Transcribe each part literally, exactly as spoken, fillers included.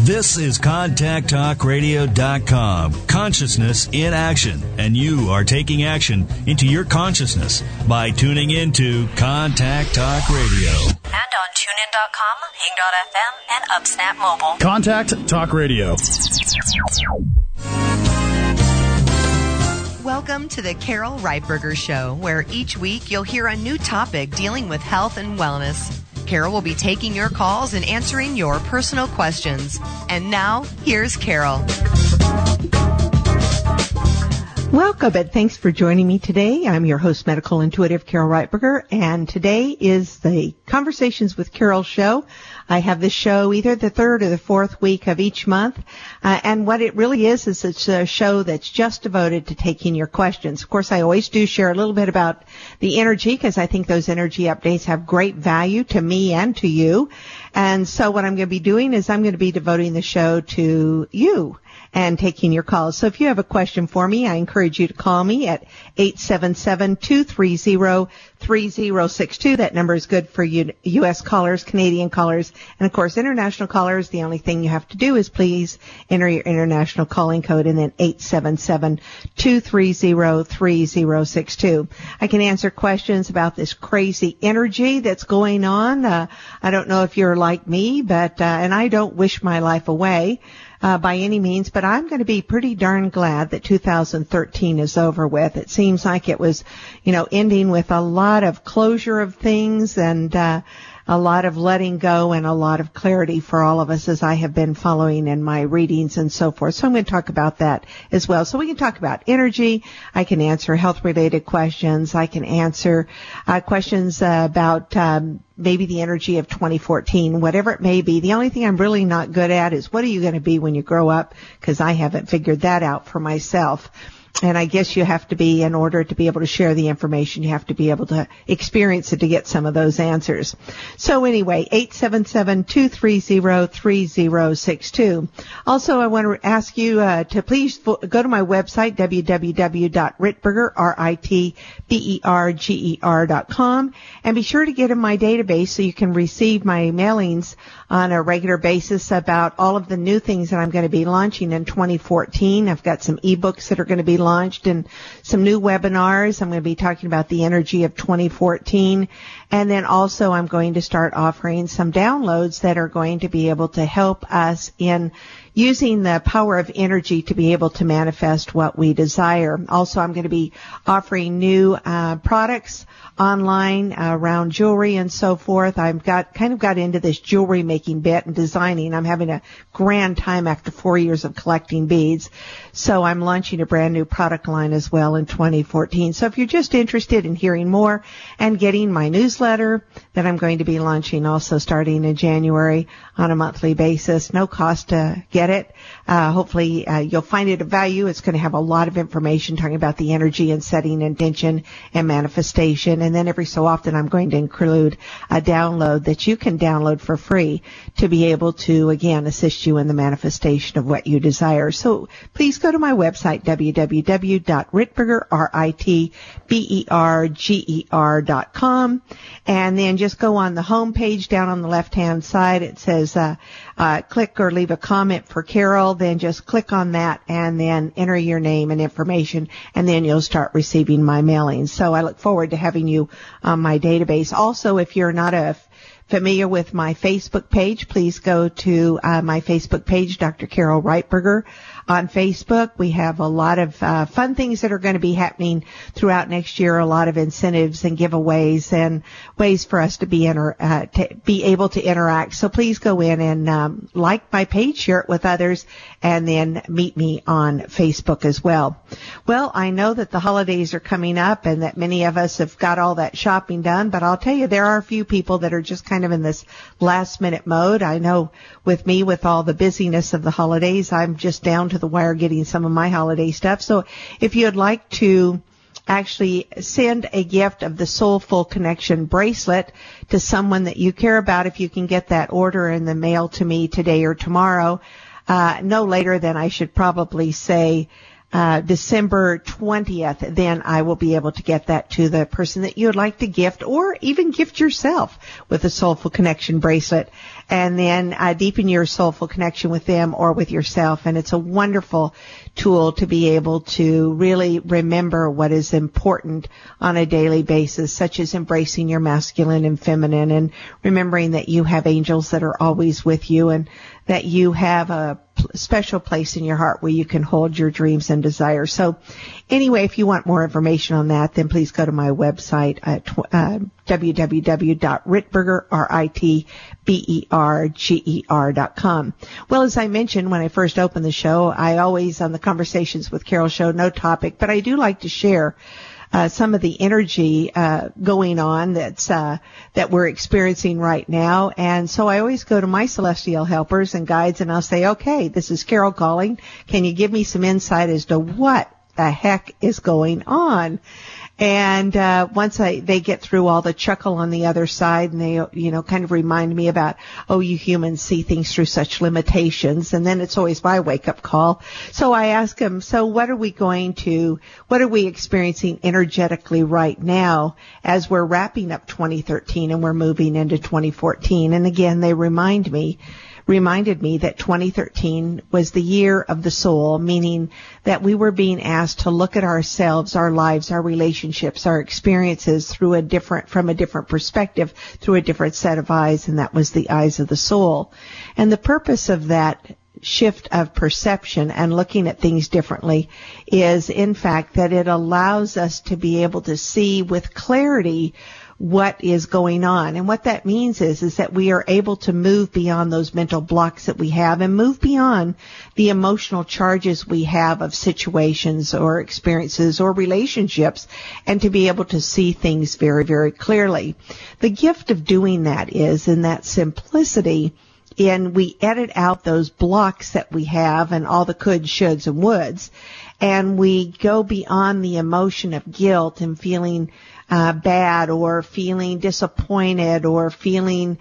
This is Contact Talk Radio dot com. Consciousness in action. And you are taking action into your consciousness by tuning into Contact Talk Radio. And on tune in dot com, Hing dot F M, and UpSnap Mobile. Contact Talk Radio. Welcome to the Carol Reitberger Show, where each week you'll hear a new topic dealing with health and wellness. Carol will be taking your calls and answering your personal questions. And now, here's Carol. Welcome, and thanks for joining me today. I'm your host, Medical Intuitive Carol Reitberger, and today is the Conversations with Carol show. I have this show either the third or the fourth week of each month, uh, and what it really is is it's a show that's just devoted to taking your questions. Of course, I always do share a little bit about the energy because I think those energy updates have great value to me and to you. And so what I'm going to be doing is I'm going to be devoting the show to you and taking your calls. So if you have a question for me, I encourage you to call me at eight seven seven, two three zero, three zero six two. That number is good for you, U S callers, Canadian callers, and of course international callers. The only thing you have to do is please enter your international calling code and then eight seven seven, two three zero, three zero six two. I can answer questions about this crazy energy that's going on. Uh, I don't know if you're like me, but, uh, and I don't wish my life away. Uh, by any means, but I'm going to be pretty darn glad that two thousand thirteen is over with. It seems like it was, you know, ending with a lot of closure of things and uh, a lot of letting go and a lot of clarity for all of us as I have been following in my readings and so forth. So I'm going to talk about that as well. So we can talk about energy. I can answer health-related questions. I can answer uh, questions uh, about um, maybe the energy of twenty fourteen, whatever it may be. The only thing I'm really not good at is what are you going to be when you grow up, because I haven't figured that out for myself. And I guess you have to be, in order to be able to share the information, you have to be able to experience it to get some of those answers. So anyway, eight seven seven, two three zero, three zero six two. Also, I want to ask you uh, to please go to my website, w w w dot ritberger, R I T B E R G E R dot com, and be sure to get in my database so you can receive my mailings on a regular basis about all of the new things that I'm going to be launching in twenty fourteen. I've got some ebooks that are going to be launched and some new webinars. I'm going to be talking about the energy of twenty fourteen. And then also I'm going to start offering some downloads that are going to be able to help us in using the power of energy to be able to manifest what we desire. Also, I'm going to be offering new uh, products online uh, around jewelry and so forth. I've got kind of got into this jewelry making bit and designing. I'm having a grand time after four years of collecting beads. So I'm launching a brand new product line as well in twenty fourteen. So if you're just interested in hearing more and getting my newsletter that I'm going to be launching also starting in January on a monthly basis, no cost to get it. Uh, hopefully uh, you'll find it of value. It's going to have a lot of information talking about the energy and setting intention and manifestation. And then every so often I'm going to include a download that you can download for free to be able to, again, assist you in the manifestation of what you desire. So please go to my website, w w w dot ritberger, R I T B E R G E R dot com, and then just go on the home page down on the left-hand side. It says uh, uh, click or leave a comment for Carol. Then just click on that and then enter your name and information, and then you'll start receiving my mailings. So I look forward to having you on my database. Also, if you're not a familiar with my Facebook page, please go to uh, my Facebook page, Doctor Carol Reitberger. On Facebook, we have a lot of uh, fun things that are going to be happening throughout next year, a lot of incentives and giveaways and ways for us to be inter- uh, to be able to interact. So please go in and um, like my page, share it with others, and then meet me on Facebook as well. Well, I know that the holidays are coming up and that many of us have got all that shopping done, but I'll tell you, there are a few people that are just kind of in this last minute mode. I know with me, with all the busyness of the holidays, I'm just down to the wire getting some of my holiday stuff. So if you'd like to actually send a gift of the Soulful Connection bracelet to someone that you care about, if you can get that order in the mail to me today or tomorrow, uh, no later than I should probably say uh, December twentieth, then I will be able to get that to the person that you would like to gift, or even gift yourself with a Soulful Connection bracelet, and then uh, deepen your soulful connection with them or with yourself. And it's a wonderful tool to be able to really remember what is important on a daily basis, such as embracing your masculine and feminine, and remembering that you have angels that are always with you, and that you have a special place in your heart where you can hold your dreams and desires. So anyway, if you want more information on that, then please go to my website at uh, w w w dot ritberger, R I T B E R G E R dot com. Well, as I mentioned when I first opened the show, I always, on the Conversations with Carol show, no topic, but I do like to share Uh, some of the energy uh, going on that's uh, that we're experiencing right now. And so I always go to my celestial helpers and guides, and I'll say, okay, this is Carol calling. Can you give me some insight as to what the heck is going on? And uh once I they get through all the chuckle on the other side, and they, you know, kind of remind me about, oh, you humans see things through such limitations, and then it's always my wake-up call. So I ask them, so what are we going to, what are we experiencing energetically right now as we're wrapping up twenty thirteen and we're moving into twenty fourteen? And again, they remind me reminded me that twenty thirteen was the year of the soul, meaning that we were being asked to look at ourselves, our lives, our relationships, our experiences through a different, from a different perspective, through a different set of eyes, and that was the eyes of the soul. And the purpose of that shift of perception and looking at things differently is, in fact, that it allows us to be able to see with clarity what is going on. And what that means is, is that we are able to move beyond those mental blocks that we have, and move beyond the emotional charges we have of situations or experiences or relationships, and to be able to see things very, very clearly. The gift of doing that is in that simplicity, in we edit out those blocks that we have and all the coulds, shoulds, and woulds, and we go beyond the emotion of guilt and feeling Uh, bad, or feeling disappointed, or feeling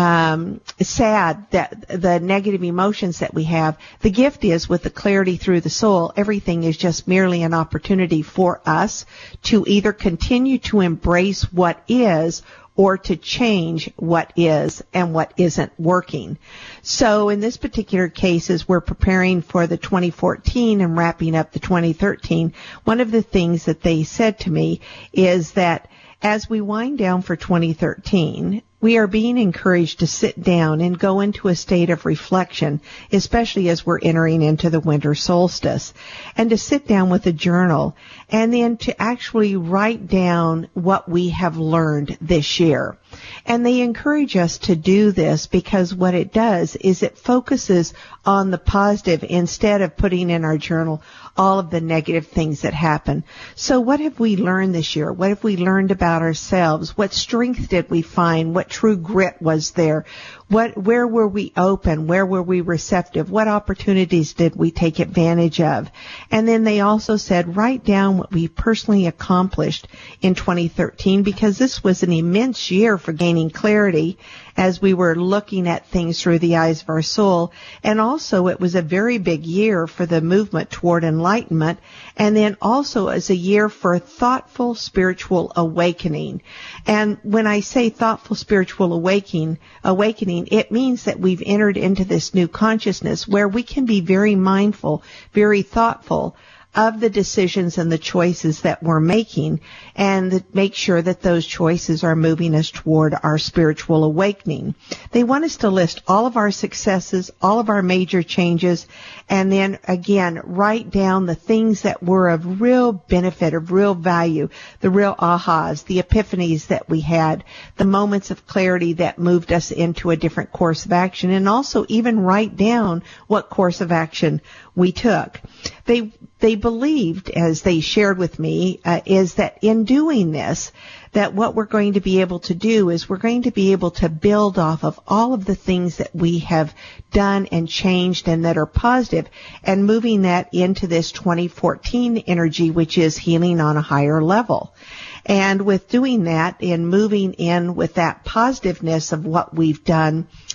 um, sad, that the negative emotions that we have. The gift is, with the clarity through the soul, everything is just merely an opportunity for us to either continue to embrace what is, or to change what is and what isn't working. So in this particular case, as we're preparing for the twenty fourteen and wrapping up the twenty thirteen, one of the things that they said to me is that as we wind down for twenty thirteen, we are being encouraged to sit down and go into a state of reflection, especially as we're entering into the winter solstice, and to sit down with a journal and then to actually write down what we have learned this year. And they encourage us to do this because what it does is it focuses on the positive instead of putting in our journal all of the negative things that happen. So what have we learned this year? What have we learned about ourselves? What strength did we find? What true grit was there? What, where were we open? Where were we receptive? What opportunities did we take advantage of? And then they also said, write down what we personally accomplished in twenty thirteen, because this was an immense year for gaining clarity as we were looking at things through the eyes of our soul. And also it was a very big year for the movement toward enlightenment, and then also as a year for thoughtful spiritual awakening. And when I say thoughtful spiritual awakening, awakening, it means that we've entered into this new consciousness where we can be very mindful, very thoughtful of the decisions and the choices that we're making, and make sure that those choices are moving us toward our spiritual awakening. They want us to list all of our successes, all of our major changes, and then again write down the things that were of real benefit, of real value, the real ahas, the epiphanies that we had, the moments of clarity that moved us into a different course of action, and also even write down what course of action we took. They they believed, as they shared with me, uh, is that in doing this, that what we're going to be able to do is we're going to be able to build off of all of the things that we have done and changed and that are positive, and moving that into this twenty fourteen energy, which is healing on a higher level. And with doing that and moving in with that positiveness of what we've done,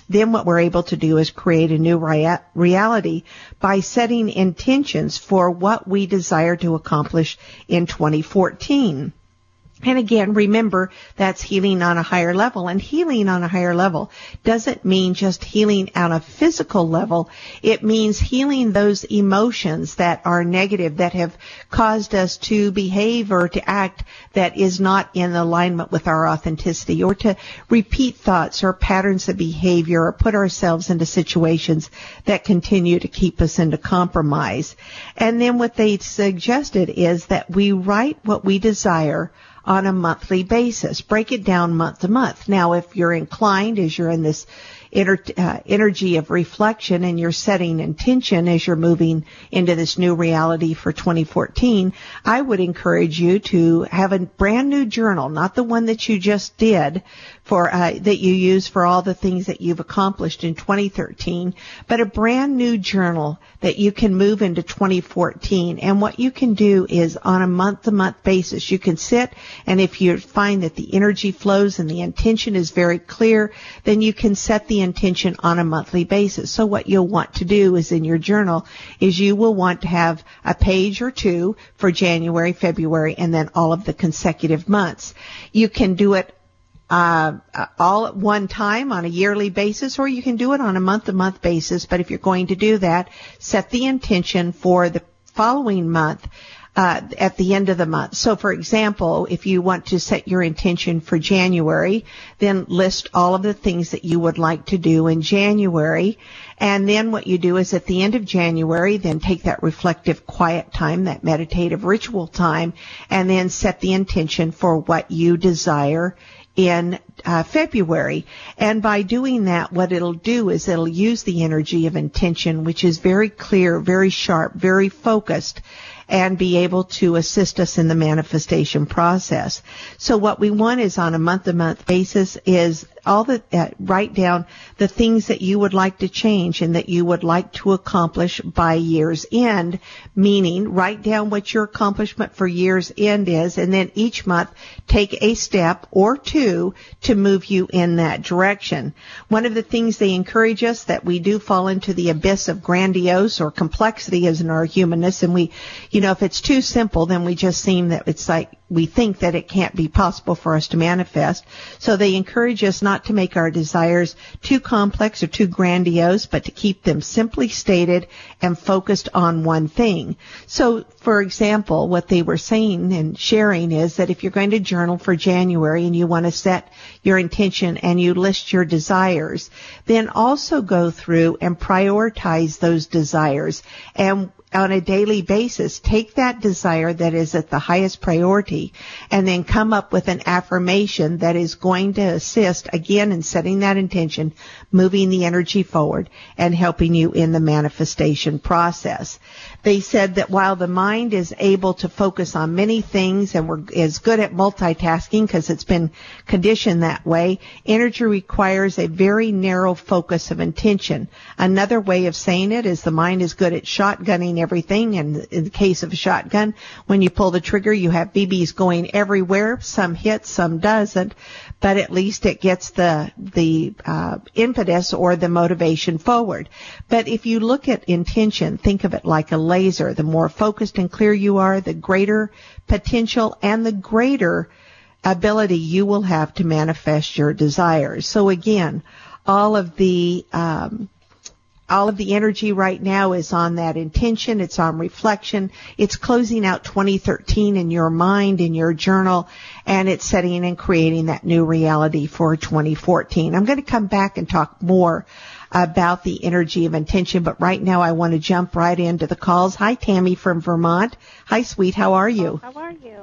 then what we're able to do is create a new rea- reality by setting intentions for what we desire to accomplish in twenty fourteen. And again, remember, that's healing on a higher level. And healing on a higher level doesn't mean just healing on a physical level. It means healing those emotions that are negative, that have caused us to behave or to act that is not in alignment with our authenticity, or to repeat thoughts or patterns of behavior, or put ourselves into situations that continue to keep us into compromise. And then what they suggested is that we write what we desire on a monthly basis. Break it down month to month. Now, if you're inclined, as you're in this ener- uh, energy of reflection and you're setting intention as you're moving into this new reality for twenty fourteen, I would encourage you to have a brand new journal, not the one that you just did for uh, that you use for all the things that you've accomplished in twenty thirteen, but a brand new journal that you can move into twenty fourteen. And what you can do is on a month-to-month basis, you can sit, and if you find that the energy flows and the intention is very clear, then you can set the intention on a monthly basis. So what you'll want to do is in your journal is you will want to have a page or two for January, February, and then all of the consecutive months. You can do it Uh, all at one time on a yearly basis, or you can do it on a month-to-month basis. But if you're going to do that, set the intention for the following month uh, at the end of the month. So, for example, if you want to set your intention for January, then list all of the things that you would like to do in January. And then what you do is at the end of January, then take that reflective quiet time, that meditative ritual time, and then set the intention for what you desire in uh, February. And by doing that, what it'll do is it'll use the energy of intention, which is very clear, very sharp, very focused, and be able to assist us in the manifestation process. So what we want is on a month-to-month basis is all the, uh, write down the things that you would like to change and that you would like to accomplish by year's end, meaning write down what your accomplishment for year's end is, and then each month take a step or two to move you in that direction. One of the things they encourage us that we do fall into the abyss of grandiose or complexity as in our humanness, and we, you know, if it's too simple, then we just seem that it's like we think that it can't be possible for us to manifest. So they encourage us not to make our desires too complex or too grandiose, but to keep them simply stated and focused on one thing. So, for example, what they were saying and sharing is that if you're going to journal for January and you want to set your intention and you list your desires, then also go through and prioritize those desires, and on a daily basis, take that desire that is at the highest priority and then come up with an affirmation that is going to assist, again, in setting that intention, moving the energy forward, and helping you in the manifestation process. They said that while the mind is able to focus on many things and we're, is good at multitasking because it's been conditioned that way, energy requires a very narrow focus of intention. Another way of saying it is the mind is good at shotgunning everything, and in the case of a shotgun, when you pull the trigger, you have B Bs going everywhere. Some hit, some doesn't, but at least it gets the the uh, impetus or the motivation forward. But if you look at intention, think of it like a laser. The more focused and clear you are, the greater potential and the greater ability you will have to manifest your desires. So again, all of the um, All of the energy right now is on that intention. It's on reflection. It's closing out twenty thirteen in your mind, in your journal, and it's setting and creating that new reality for twenty fourteen. I'm going to come back and talk more about the energy of intention, but right now I want to jump right into the calls. Hi, Tammy from Vermont. Hi, sweet. How are you? Oh, how are you?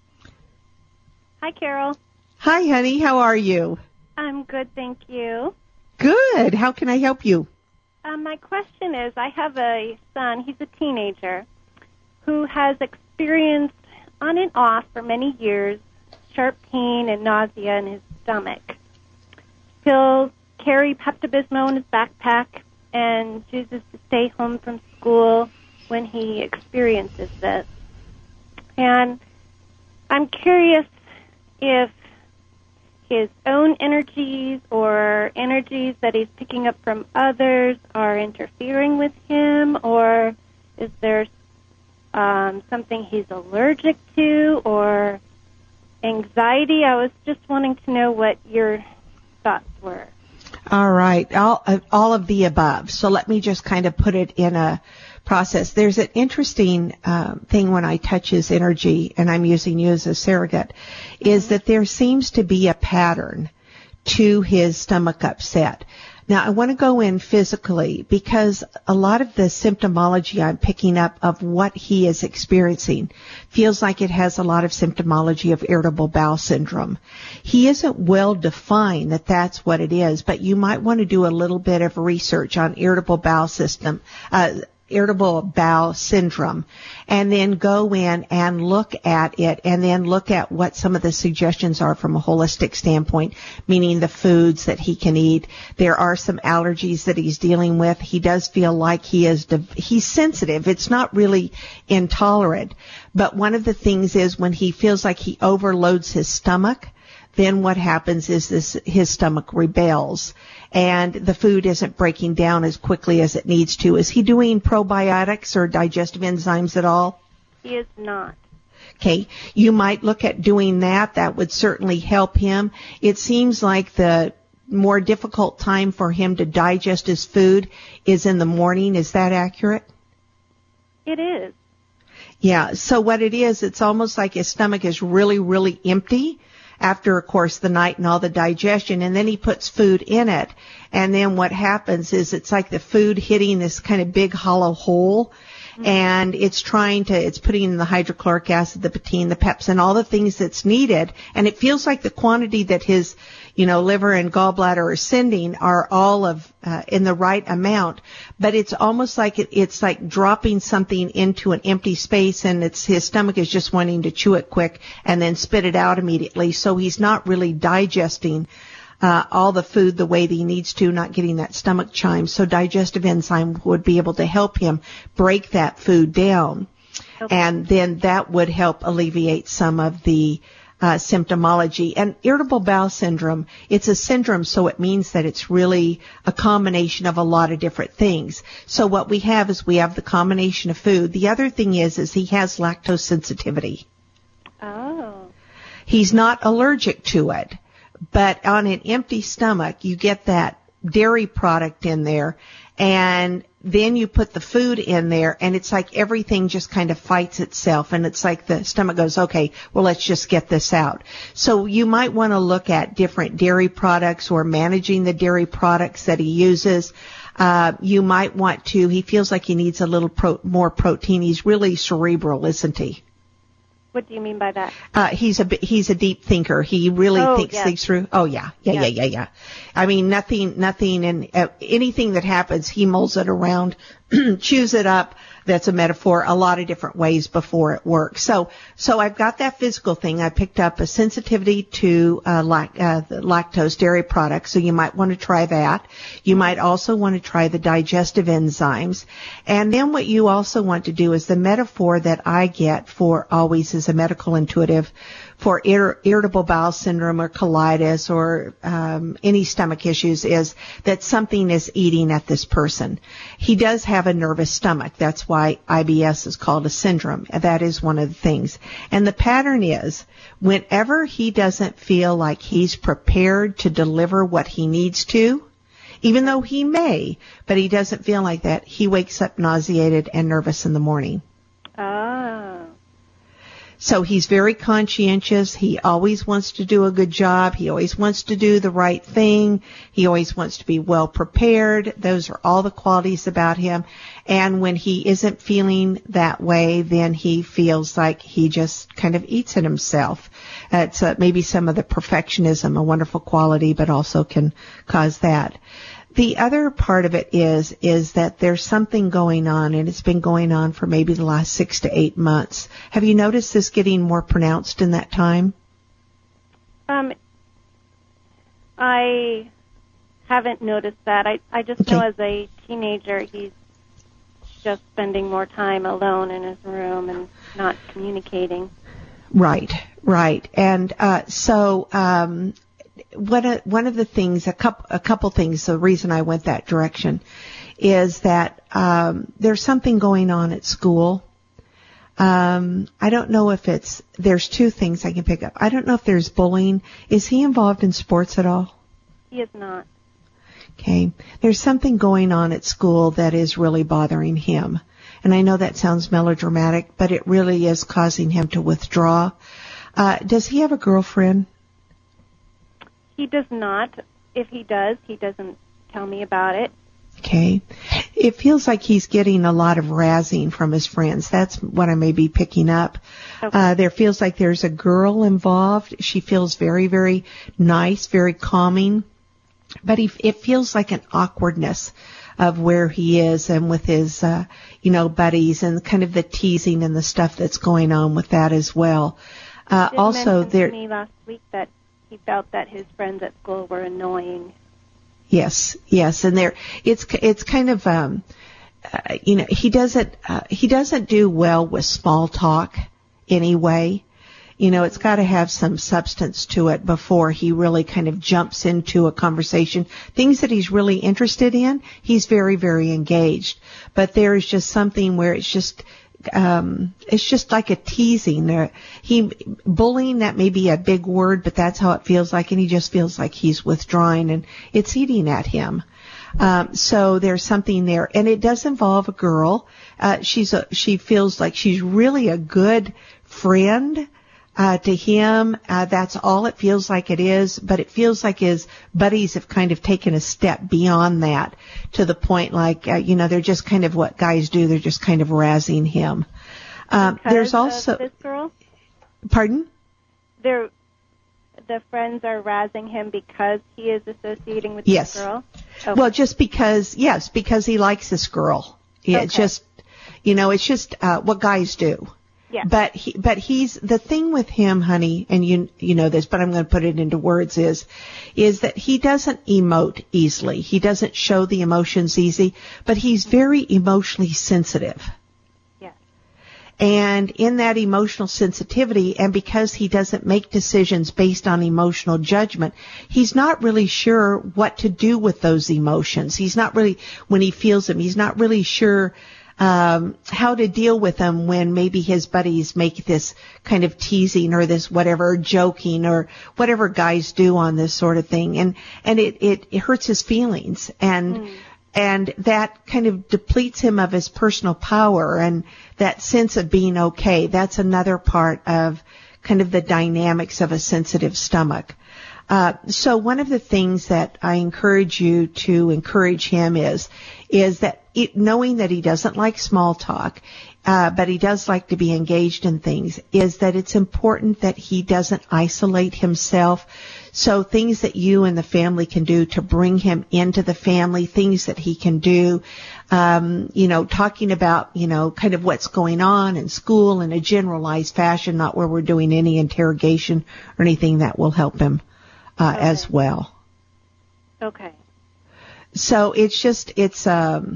Hi, Carol. Hi, honey. How are you? I'm good, thank you. Good. How can I help you? Um, my question is, I have a son, he's a teenager, who has experienced on and off for many years sharp pain and nausea in his stomach. He'll carry Pepto-Bismol in his backpack and chooses to stay home from school when he experiences this. And I'm curious if his own energies or energies that he's picking up from others are interfering with him, or is there um, something he's allergic to, or anxiety? I was just wanting to know what your thoughts were. All right, all, all of the above. So let me just kind of put it in a process. There's an interesting uh, thing when I touch his energy, and I'm using you as a surrogate, is that there seems to be a pattern to his stomach upset. Now, I want to go in physically because a lot of the symptomology I'm picking up of what he is experiencing feels like it has a lot of symptomology of irritable bowel syndrome. He isn't well defined that that's what it is, but you might want to do a little bit of research on irritable bowel system, uh, irritable bowel syndrome, and then go in and look at it, and then look at what some of the suggestions are from a holistic standpoint, meaning the foods that he can eat. There are some allergies that he's dealing with. He does feel like he is, he's sensitive. It's not really intolerant, but one of the things is when he feels like he overloads his stomach, then what happens is this, his stomach rebels, and the food isn't breaking down as quickly as it needs to. Is he doing probiotics or digestive enzymes at all? He is not. Okay, you might look at doing that. That would certainly help him. It seems like the more difficult time for him to digest his food is in the morning. Is that accurate? It is. Yeah, so what it is, it's almost like his stomach is really, really empty after, of course, the night and all the digestion, and then he puts food in it. And then what happens is it's like the food hitting this kind of big hollow hole, mm-hmm. and it's trying to, it's putting in the hydrochloric acid, the betaine, the pepsin, all the things that's needed. And it feels like the quantity that his, you know, liver and gallbladder are sending are all of, uh, in the right amount. But it's almost like it, it's like dropping something into an empty space, and it's, his stomach is just wanting to chew it quick and then spit it out immediately. So he's not really digesting Uh, all the food the way that he needs to, not getting that stomach chime. So digestive enzyme would be able to help him break that food down. Okay. And then that would help alleviate some of the uh, symptomology. And irritable bowel syndrome, it's a syndrome, so it means that it's really a combination of a lot of different things. So what we have is we have the combination of food. The other thing is, is he has lactose sensitivity. Oh. He's not allergic to it. But on an empty stomach, you get that dairy product in there, and then you put the food in there, and it's like everything just kind of fights itself, and it's like the stomach goes, okay, well, let's just get this out. So you might want to look at different dairy products or managing the dairy products that he uses. Uh, you might want to, he feels like he needs a little pro, more protein. He's really cerebral, isn't he? What do you mean by that? Uh, he's a he's a deep thinker. He really oh, thinks yes. things through. Oh yeah, yeah, yes. yeah, yeah, yeah. I mean, nothing, nothing, and uh, anything that happens, he mulls it around, chews it up. That's a metaphor. A lot of different ways before it works. So, so I've got that physical thing. I picked up a sensitivity to uh, lac- uh, the lactose dairy products. So you might want to try that. You might also want to try the digestive enzymes. And then what you also want to do is the metaphor that I get for always as a medical intuitive for ir- irritable bowel syndrome or colitis or um, any stomach issues is that something is eating at this person. He does have a nervous stomach. That's why I B S is called a syndrome. That is one of the things. And the pattern is whenever he doesn't feel like he's prepared to deliver what he needs to, even though he may, but he doesn't feel like that, he wakes up nauseated and nervous in the morning. Oh. So he's very conscientious. He always wants to do a good job. He always wants to do the right thing. He always wants to be well prepared. Those are all the qualities about him. And when he isn't feeling that way, then he feels like he just kind of eats it himself. Uh, it's uh, maybe some of the perfectionism, a wonderful quality, but also can cause that. The other part of it is, is that there's something going on, and it's been going on for maybe the last six to eight months. Have you noticed this getting more pronounced in that time? Um, I haven't noticed that. I, I just okay. know as a teenager, he's just spending more time alone in his room and not communicating. Right, right. And uh, so um one of, one of the things, a couple, a couple things, the reason I went that direction is that, um, there's something going on at school. Um, I don't know if it's, there's two things I can pick up. I don't know if there's bullying. Is he involved in sports at all? He is not. Okay. There's something going on at school that is really bothering him. And I know that sounds melodramatic, but it really is causing him to withdraw. Uh, does he have a girlfriend? He does not. If he does, he doesn't tell me about it. Okay. It feels like he's getting a lot of razzing from his friends. That's what I may be picking up. Okay. Uh, there feels like there's a girl involved. She feels very, very nice, very calming. But he, it feels like an awkwardness of where he is and with his, uh, you know, buddies and kind of the teasing and the stuff that's going on with that as well. Uh, He did also, mention there. to me last week that he felt that his friends at school were annoying. Yes, yes, and there, it's it's kind of, um, uh, you know, he doesn't uh, he doesn't do well with small talk anyway. You know, it's got to have some substance to it before he really kind of jumps into a conversation. Things that he's really interested in, he's very, very engaged. But there is just something where it's just, um, it's just like a teasing. There, he bullying, that may be a big word, but that's how it feels like, and he just feels like he's withdrawing, and it's eating at him. Um, so there's something there, and it does involve a girl. Uh, she's a, she feels like she's really a good friend. Uh, to him, uh, that's all it feels like it is, but it feels like his buddies have kind of taken a step beyond that to the point like, uh, you know, they're just kind of what guys do. They're just kind of razzing him. Um, there's also, of this girl? Pardon? They're, the friends are razzing him because he is associating with yes. this girl? Okay. Well, just because, yes, because he likes this girl. Yeah, okay. It's just, you know, it's just, uh, what guys do. Yeah. But he, but he's, the thing with him, honey, and you, you know this, but I'm going to put it into words is, is that he doesn't emote easily. He doesn't show the emotions easy, but he's very emotionally sensitive. Yes. And in that emotional sensitivity, and because he doesn't make decisions based on emotional judgment, he's not really sure what to do with those emotions. He's not really, when he feels them, he's not really sure um how to deal with them when maybe his buddies make this kind of teasing or this whatever joking or whatever guys do on this sort of thing, and and it it, it hurts his feelings, and mm. and that kind of depletes him of his personal power and that sense of being okay. That's another part of kind of the dynamics of a sensitive stomach. Uh, so one of the things that I encourage you to encourage him is, is that it, knowing that he doesn't like small talk, uh, but he does like to be engaged in things, is that it's important that he doesn't isolate himself. So things that you and the family can do to bring him into the family, things that he can do, um, you know, talking about, you know, kind of what's going on in school in a generalized fashion, not where we're doing any interrogation or anything that will help him. Uh, okay. as well. Okay. So it's just, it's, um,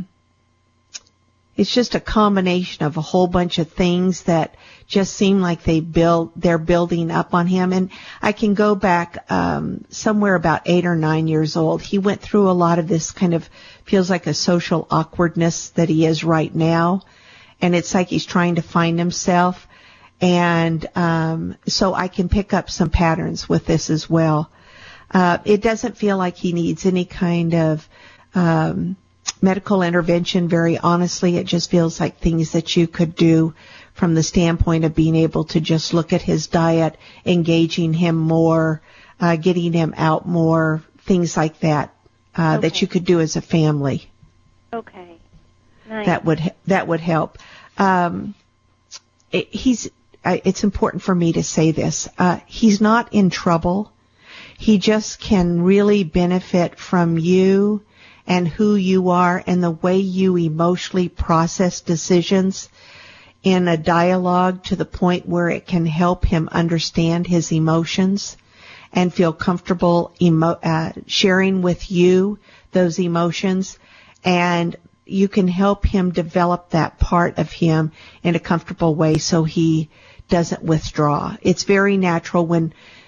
it's just a combination of a whole bunch of things that just seem like they build, they're building up on him. And I can go back, um, somewhere about eight or nine years old. He went through a lot of this kind of, feels like a social awkwardness that he is right now. And it's like he's trying to find himself. And, um, so I can pick up some patterns with this as well. Uh, it doesn't feel like he needs any kind of um, medical intervention. Very honestly, it just feels like things that you could do from the standpoint of being able to just look at his diet, engaging him more, uh, getting him out more, things like that, uh, okay. that you could do as a family. Okay. Nice. That would that would help. Um, it, he's. Uh, it's important for me to say this. Uh, he's not in trouble. He just can really benefit from you and who you are and the way you emotionally process decisions in a dialogue to the point where it can help him understand his emotions and feel comfortable emo- uh, sharing with you those emotions. And you can help him develop that part of him in a comfortable way so he doesn't withdraw. It's very natural when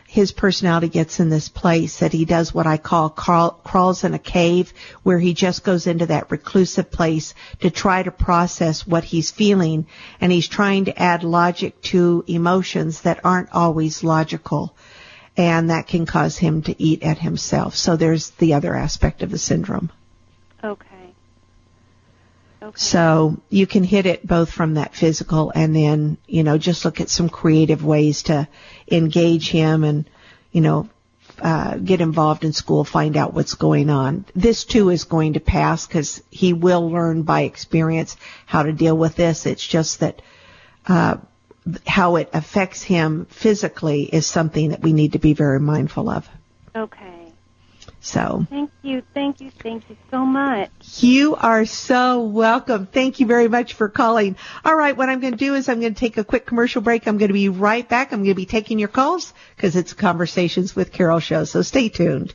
his personality gets in this place that he does what I call crawl, crawls in a cave, where he just goes into that reclusive place to try to process what he's feeling, and he's trying to add logic to emotions that aren't always logical, and that can cause him to eat at himself. So there's the other aspect of the syndrome. Okay. Okay. So you can hit it both from that physical, and then, you know, just look at some creative ways to engage him and, you know, uh, get involved in school, find out what's going on. This too is going to pass because he will learn by experience how to deal with this. It's just that, uh, how it affects him physically is something that we need to be very mindful of. Okay. So. Thank you, thank you, thank you so much. You are so welcome. Thank you very much for calling. All right, what I'm going to do is I'm going to take a quick commercial break. I'm going to be right back. I'm going to be taking your calls because it's Conversations with Carol show, so stay tuned.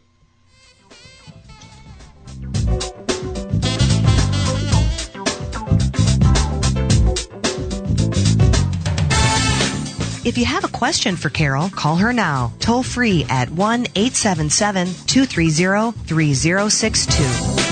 If you have a question for Carol, call her now, toll free at one eight seven seven, two three zero, three zero six two.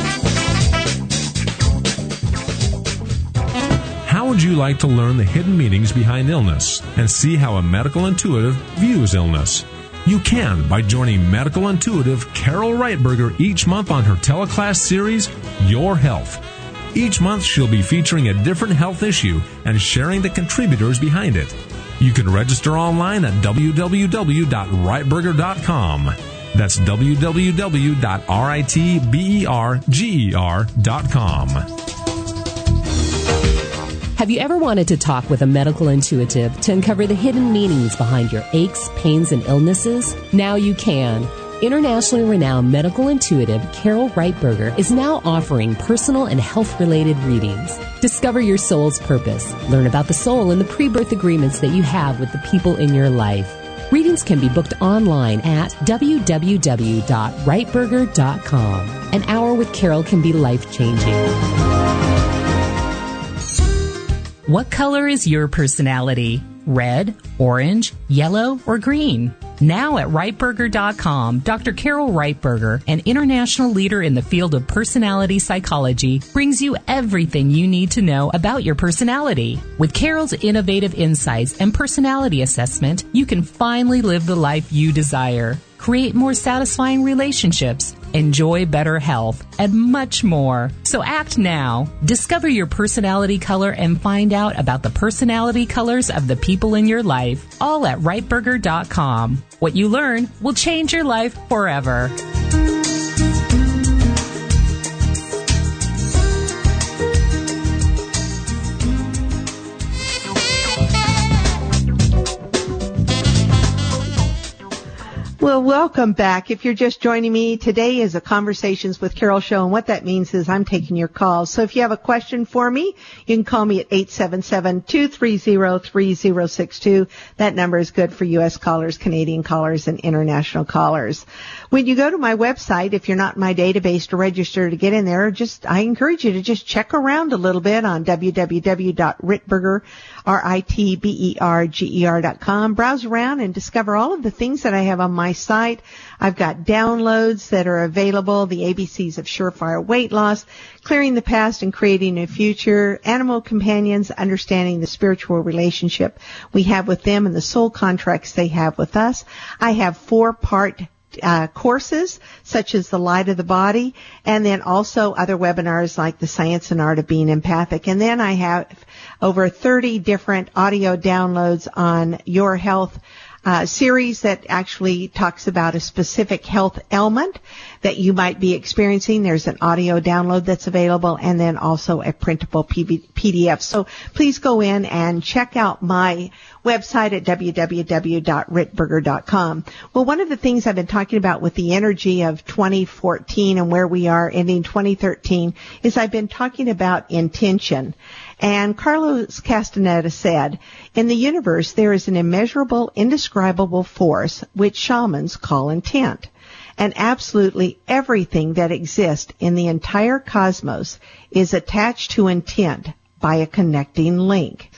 How would you like to learn the hidden meanings behind illness and see how a medical intuitive views illness? You can by joining medical intuitive Carol Reitberger each month on her teleclass series, Your Health. Each month she'll be featuring a different health issue and sharing the contributors behind it. You can register online at w w w dot reitberger dot com. That's w w w dot reitberger dot com. Have you ever wanted to talk with a medical intuitive to uncover the hidden meanings behind your aches, pains, and illnesses? Now you can. Internationally renowned medical intuitive Carol Reitberger is now offering personal and health-related readings. Discover your soul's purpose. Learn about the soul and the pre-birth agreements that you have with the people in your life. Readings can be booked online at w w w dot reitberger dot com. An hour with Carol can be life-changing. What color is your personality? Red, orange, yellow, or green? Now at Reitberger dot com, Doctor Carol Reitberger, an international leader in the field of personality psychology, brings you everything you need to know about your personality. With Carol's innovative insights and personality assessment, you can finally live the life you desire, create more satisfying relationships, enjoy better health, and much more. So act now. Discover your personality color and find out about the personality colors of the people in your life, all at Reitberger dot com. What you learn will change your life forever. Well, welcome back. If you're just joining me, today is a Conversations with Carol show, and what that means is I'm taking your calls. So if you have a question for me, you can call me at eight seven seven, two three zero, three zero six two. That number is good for U S callers, Canadian callers, and international callers. When you go to my website, if you're not in my database to register to get in there, just I encourage you to just check around a little bit on w w w dot reitberger, R I T B E R G E R dot com. Browse around and discover all of the things that I have on my site. I've got downloads that are available, the A B Cs of Surefire Weight Loss, Clearing the Past and Creating a Future, Animal Companions, Understanding the Spiritual Relationship we have with them and the soul contracts they have with us. I have four-part Uh, courses such as the Light of the Body, and then also other webinars like the Science and Art of Being Empathic. And then I have over thirty different audio downloads on Your Health uh, series that actually talks about a specific health ailment that you might be experiencing. There's an audio download that's available, and then also a printable P D F. So please go in and check out my website at w w w dot reitberger dot com. Well, one of the things I've been talking about with the energy of twenty fourteen and where we are ending twenty thirteen is I've been talking about intention. And Carlos Castaneda said, in the universe there is an immeasurable, indescribable force which shamans call intent. And absolutely everything that exists in the entire cosmos is attached to intent by a connecting link.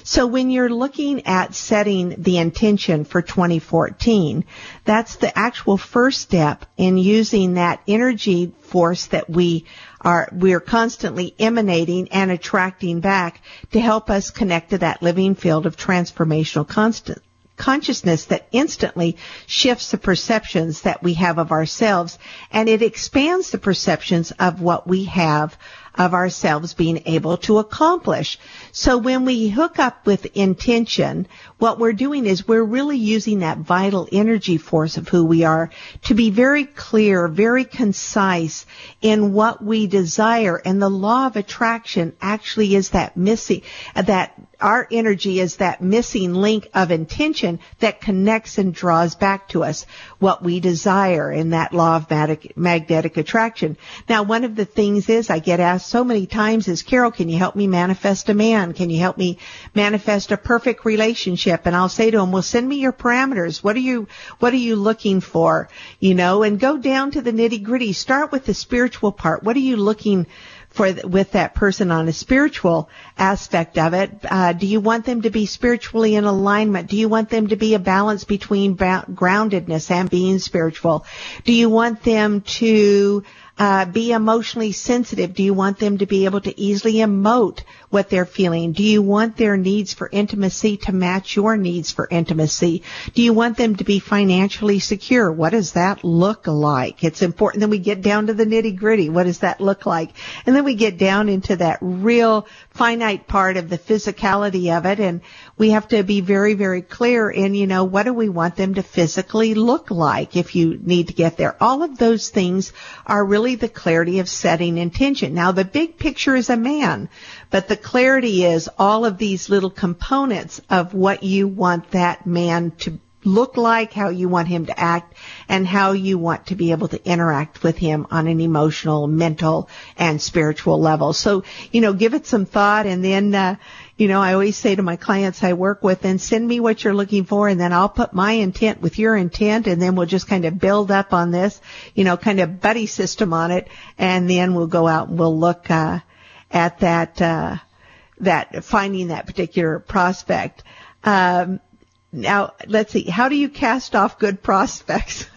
So when you're looking at setting the intention for twenty fourteen, that's the actual first step in using that energy force that we are, we're constantly emanating and attracting back to help us connect to that living field of transformational constant. consciousness that instantly shifts the perceptions that we have of ourselves, and it expands the perceptions of what we have of ourselves being able to accomplish. So when we hook up with intention, what we're doing is we're really using that vital energy force of who we are to be very clear, very concise in what we desire. And the law of attraction actually is that missing, that our energy is that missing link of intention that connects and draws back to us what we desire in that law of magnetic attraction. Now, one of the things is I get asked so many times is, Carol, can you help me manifest a man? Can you help me manifest a perfect relationship? And I'll say to them, well, send me your parameters. What are you, what are you looking for? You know, and go down to the nitty gritty. Start with the spiritual part. What are you looking for with that person on a spiritual aspect of it? Uh, do you want them to be spiritually in alignment? Do you want them to be a balance between ba- groundedness and being spiritual? Do you want them to uh, be emotionally sensitive? Do you want them to be able to easily emote what they're feeling? Do you want their needs for intimacy to match your needs for intimacy? Do you want them to be financially secure? What does that look like? It's important that we get down to the nitty-gritty. What does that look like? And then we get down into that real finite part of the physicality of it, and we have to be very, very clear in, you know, what do we want them to physically look like if you need to get there? All of those things are really the clarity of setting intention. Now, the big picture is a man, but the clarity is all of these little components of what you want that man to look like, how you want him to act, and how you want to be able to interact with him on an emotional, mental, and spiritual level. So, you know, give it some thought, and then, uh, you know, I always say to my clients I work with, then send me what you're looking for, and then I'll put my intent with your intent, and then we'll just kind of build up on this, you know, kind of buddy system on it, and then we'll go out and we'll look uh, at that, uh, that finding that particular prospect. Um, Now, let's see. How do you cast off good prospects?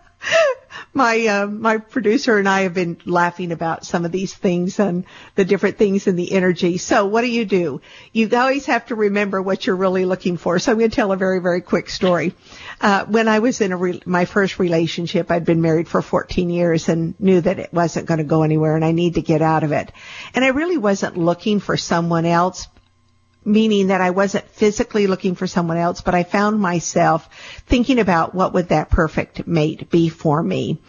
my uh, my producer and I have been laughing about some of these things and the different things in the energy. So what do you do? You always have to remember what you're really looking for. So I'm going to tell a very, very quick story. Uh, when I was in a re- my first relationship, I'd been married for fourteen years and knew that it wasn't going to go anywhere and I need to get out of it. And I really wasn't looking for someone else, meaning that I wasn't physically looking for someone else, but I found myself thinking about what would that perfect mate be for me.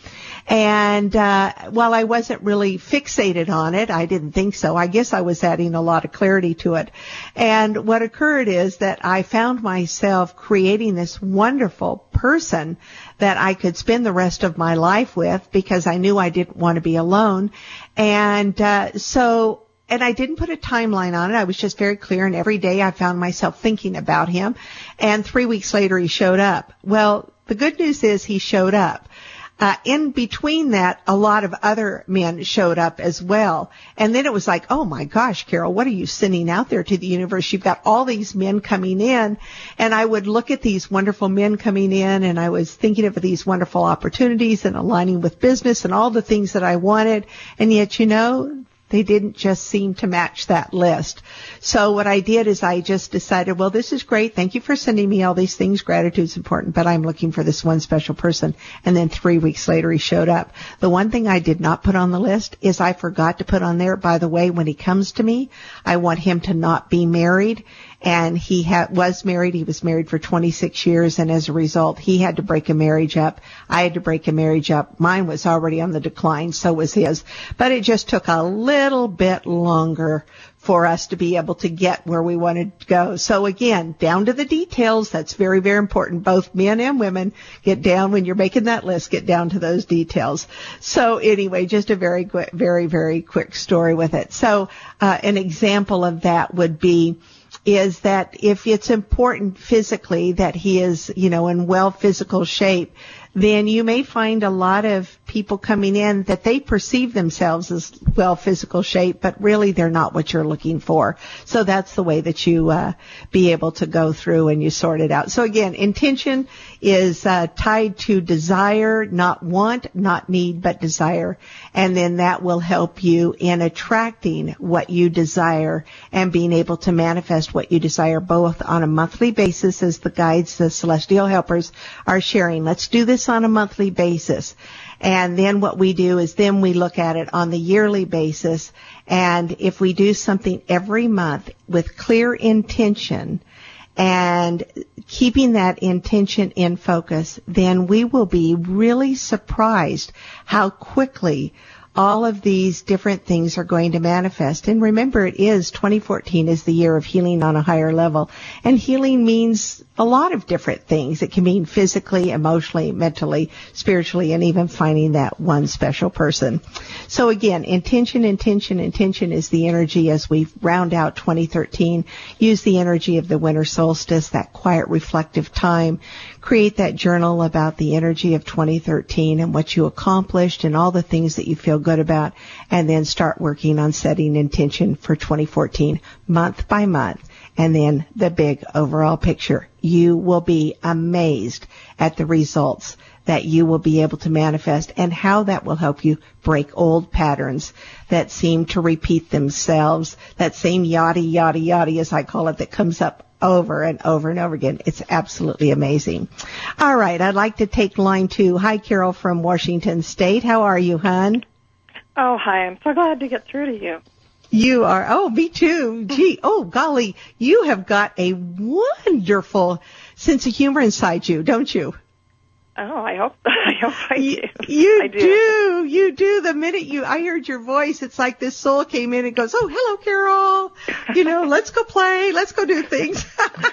And uh while I wasn't really fixated on it, I didn't think so. I guess I was adding a lot of clarity to it. And what occurred is that I found myself creating this wonderful person that I could spend the rest of my life with because I knew I didn't want to be alone. And uh so And I didn't put a timeline on it. I was just very clear, and every day I found myself thinking about him. And three weeks later, he showed up. Well, the good news is he showed up. Uh, in between that, a lot of other men showed up as well. And then it was like, oh my gosh, Carol, what are you sending out there to the universe? You've got all these men coming in. And I would look at these wonderful men coming in, and I was thinking of these wonderful opportunities and aligning with business and all the things that I wanted. And yet, you know, they didn't just seem to match that list. So what I did is I just decided, well, this is great. Thank you for sending me all these things. Gratitude's important, but I'm looking for this one special person. And then three weeks later, he showed up. The one thing I did not put on the list is I forgot to put on there, by the way, when he comes to me, I want him to not be married. And he ha- was married. He was married for twenty-six years. And as a result, he had to break a marriage up. I had to break a marriage up. Mine was already on the decline. So was his. But it just took a little bit longer for us to be able to get where we wanted to go. So again, down to the details. That's very, very important. Both men and women get down when you're making that list, get down to those details. So anyway, just a very, quick, very, very quick story with it. So, uh, an example of that would be, is that if it's important physically that he is, you know, in well physical shape, then you may find a lot of people coming in that they perceive themselves as well physical shape, but really they're not what you're looking for. So that's the way that you uh, be able to go through and you sort it out. So again, intention is uh, tied to desire, not want, not need, but desire. And then that will help you in attracting what you desire and being able to manifest what you desire both on a monthly basis, as the guides, the celestial helpers are sharing. Let's do this on a monthly basis. And then what we do is then we look at it on the yearly basis. And if we do something every month with clear intention and keeping that intention in focus, then we will be really surprised how quickly all of these different things are going to manifest. And remember, it is twenty fourteen is the year of healing on a higher level. And healing means a lot of different things. It can mean physically, emotionally, mentally, spiritually, and even finding that one special person. So again, intention, intention, intention is the energy as we round out twenty thirteen. Use the energy of the winter solstice, that quiet, reflective time. Create that journal about the energy of twenty thirteen and what you accomplished and all the things that you feel good about, and then start working on setting intention for twenty fourteen, month by month, and then the big overall picture. You will be amazed at the results that you will be able to manifest and how that will help you break old patterns that seem to repeat themselves, that same yada, yada, yada, as I call it, that comes up over and over and over again. It's absolutely amazing. All right, I'd like to take line two. Hi, Carol from Washington State. How are you, hon? Oh, hi. I'm so glad to get through to you. You are. Oh, me too. Gee, oh, golly, you have got a wonderful sense of humor inside you, don't you? Oh, I hope I hope I do. You, you I do. do. You do. The minute you, I heard your voice, it's like this soul came in and goes, oh, hello, Carol. You know, let's go play. Let's go do things.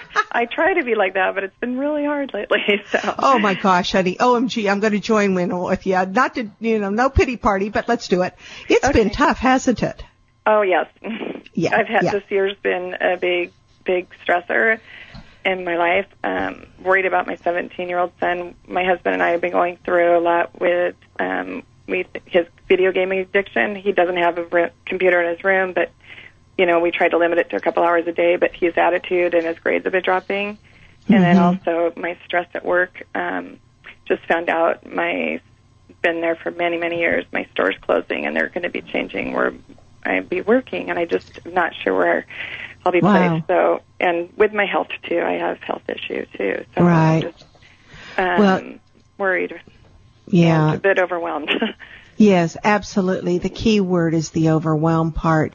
I try to be like that, but it's been really hard lately. So. Oh my gosh, honey. O M G, I'm going to join in with you. Not to, you know, no pity party, but let's do it. It's Okay. been tough, hasn't it? Oh, yes. Yeah. I've had yeah. this year's been a big, big stressor in my life. Um, worried about my seventeen-year-old son. My husband and I have been going through a lot with um, we, his video gaming addiction. He doesn't have a r- computer in his room, but, you know, we try to limit it to a couple hours a day, but his attitude and his grades have been dropping. Mm-hmm. And then also my stress at work. Um, just found out my, been there for many, many years. My store's closing and they're going to be changing where I'd be working, and I just am not sure where I'll be Wow. placed. So, and with my health too, I have health issues too. So Right. I'm just um, Well, worried. Yeah. And a bit overwhelmed. Yes, absolutely. The key word is the overwhelmed part.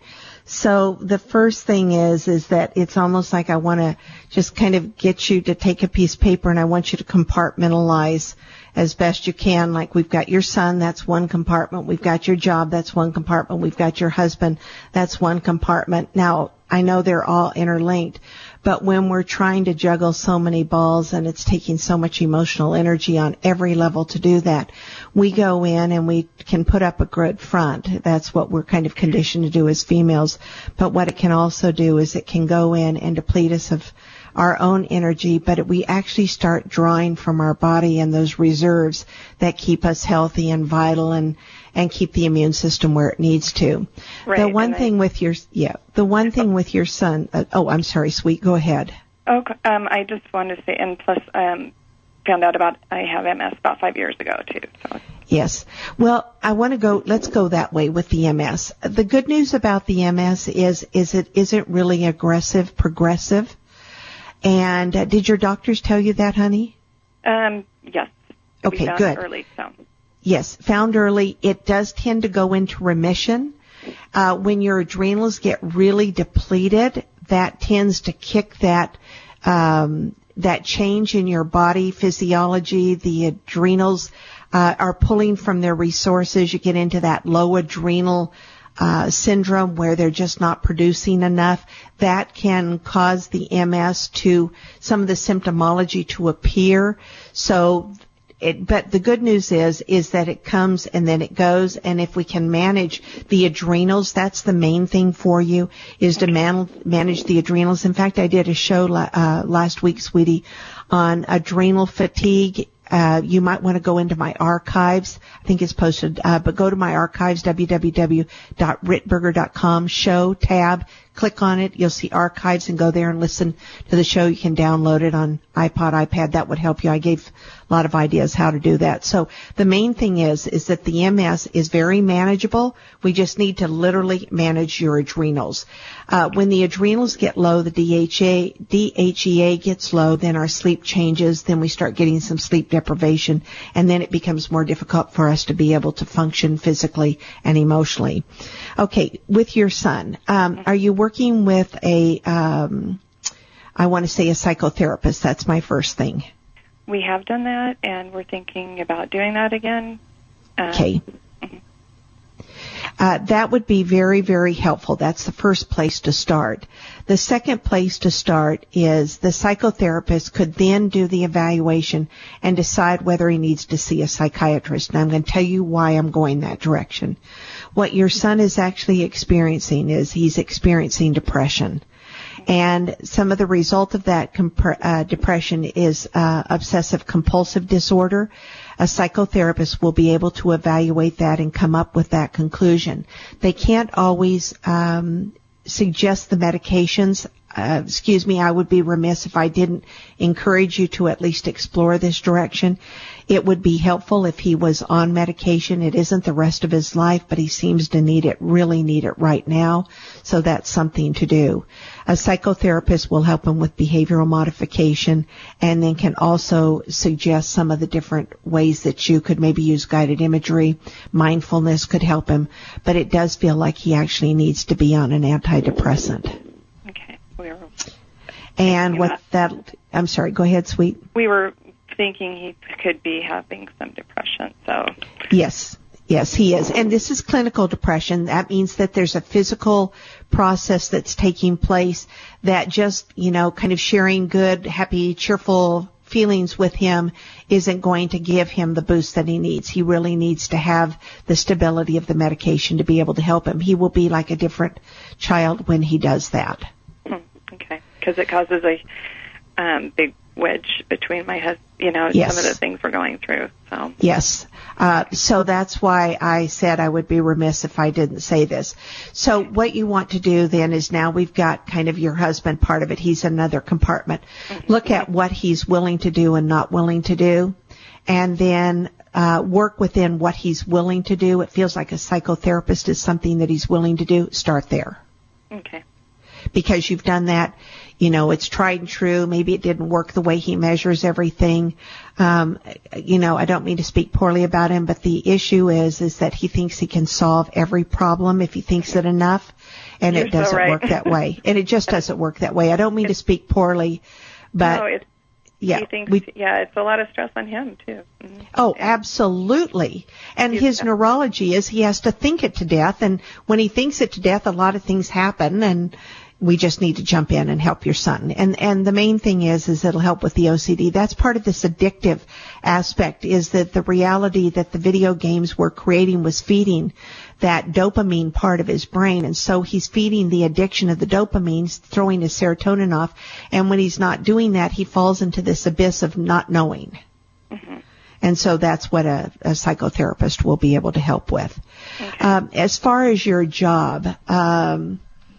So the first thing is, is that it's almost like I want to just kind of get you to take a piece of paper and I want you to compartmentalize as best you can. Like we've got your son, that's one compartment. We've got your job, that's one compartment. We've got your husband, that's one compartment. Now, I know they're all interlinked, but when we're trying to juggle so many balls and it's taking so much emotional energy on every level to do that, we go in and we can put up a good front. That's what we're kind of conditioned to do as females. But what it can also do is it can go in and deplete us of our own energy, but we actually start drawing from our body and those reserves that keep us healthy and vital and and keep the immune system where it needs to. Right, the one and thing I, with your yeah, the one thing with your son. Uh, oh, I'm sorry, sweet. Go ahead. Okay, um, I just wanted to say, and plus, um, found out about I have M S about five years ago too. So. Yes. Well, I want to go, let's go that way with the M S. The good news about the M S is, is it isn't really aggressive, progressive. And uh, did your doctors tell you that, honey? Um, yes. Okay, we found good. It early, so. Yes, found early. It does tend to go into remission. Uh, when your adrenals get really depleted, that tends to kick that, um, that change in your body physiology. The adrenals, uh, are pulling from their resources. You get into that low adrenal, uh, syndrome where they're just not producing enough. That can cause the M S to, some of the symptomology to appear. So, It, but the good news is, is that it comes and then it goes. And if we can manage the adrenals, that's the main thing for you, is to man, manage the adrenals. In fact, I did a show uh, last week, sweetie, on adrenal fatigue. uh, you might want to go into my archives. I think it's posted, uh, but go to my archives, w w w dot ritberger dot com, show tab. Click on it. You'll see archives and go there and listen to the show. You can download it on iPod, iPad. That would help you. I gave a lot of ideas how to do that. So the main thing is, is that the M S is very manageable. We just need to literally manage your adrenals. Uh, when the adrenals get low, the D H A, D H E A gets low, then our sleep changes, then we start getting some sleep deprivation, and then it becomes more difficult for us to be able to function physically and emotionally. Okay, with your son, um, are you working with a, um, I want to say a psychotherapist? That's my first thing. We have done that, and we're thinking about doing that again. Um, okay. Uh, that would be very, very helpful. That's the first place to start. The second place to start is the psychotherapist could then do the evaluation and decide whether he needs to see a psychiatrist. And I'm going to tell you why I'm going that direction. What your son is actually experiencing is he's experiencing depression. And some of the result of that comp- uh, depression is uh, obsessive compulsive disorder. A psychotherapist will be able to evaluate that and come up with that conclusion. They can't always um, suggest the medications. Uh, excuse me, I would be remiss if I didn't encourage you to at least explore this direction. It would be helpful if he was on medication. It isn't the rest of his life, but he seems to need it, really need it right now. So that's something to do. A psychotherapist will help him with behavioral modification and then can also suggest some of the different ways that you could maybe use guided imagery. Mindfulness could help him, but it does feel like he actually needs to be on an antidepressant. Okay. We were and what that, I'm sorry, go ahead, sweet. We were thinking he could be having some depression, so. Yes. Yes, he is. And this is clinical depression. That means that there's a physical process that's taking place that just, you know, kind of sharing good, happy, cheerful feelings with him isn't going to give him the boost that he needs. He really needs to have the stability of the medication to be able to help him. He will be like a different child when he does that. Hmm. Okay. Because it causes a um, big wedge between my husband, you know, yes. some of the things we're going through. So yes, uh, so that's why I said I would be remiss if I didn't say this. So what you want to do then is now we've got kind of your husband part of it. He's another compartment. Mm-hmm. Look at what he's willing to do and not willing to do, and then uh, work within what he's willing to do. It feels like a psychotherapist is something that he's willing to do. Start there. Okay. Because you've done that, you know, it's tried and true. Maybe it didn't work the way he measures everything. Um, you know, I don't mean to speak poorly about him, but the issue is, is that he thinks he can solve every problem if he thinks it enough, and You're it doesn't so right. work that way. And it just doesn't work that way. I don't mean to speak poorly, but no, it's, yeah, he thinks, we, yeah, it's a lot of stress on him too. Mm-hmm. Oh, yeah. absolutely. And He's his got- neurology is he has to think it to death, and when he thinks it to death, a lot of things happen, and we just need to jump in and help your son. And and the main thing is, is it'll help with the O C D. That's part of this addictive aspect, is that the reality that the video games were creating was feeding that dopamine part of his brain. And so he's feeding the addiction of the dopamine, throwing his serotonin off. And when he's not doing that, he falls into this abyss of not knowing. Mm-hmm. And so that's what a, a psychotherapist will be able to help with. Okay. Um, as far as your job, um,